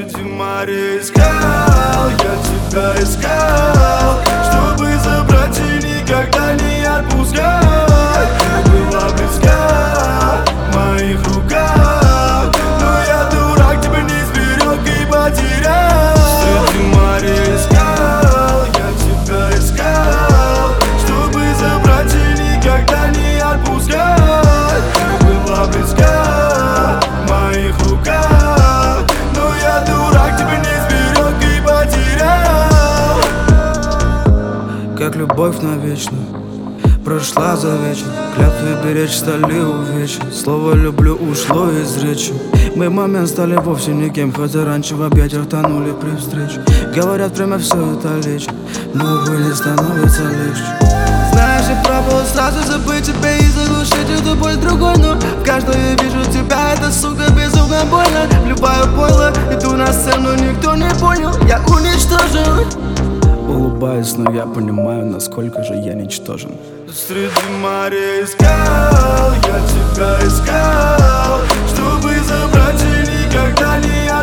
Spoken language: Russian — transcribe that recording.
Среди моря искал, я тебя искал, чтобы забрать и никогда не отпускать. Ты была близка в моих руках, но я дурак, тебя не сберег и потерял. Среди моря искал, я тебя искал, чтобы забрать и никогда не отпускать. Ты была близка в моих руках, но я дурак, тебя не сберег и потерял. Как любовь навечно прошла за вечер, клятвы беречь стали увечья. Слово «люблю» ушло из речи. Мы в момент стали вовсе никем, хотя раньше в объятиях тонули при встрече. Говорят, время все это лечит, но увы, не становится легче. Знаешь, я пробовал сразу забыть тебя и заглушить эту боль другой, но в каждой я вижу тебя, это, сука, безумно больно. Любая пойло, иду на сцену, никто не понял, я уничтожен. Улыбаюсь, но я понимаю, насколько же я ничтожен. Среди моря искал, я тебя искал, чтобы забрать и никогда не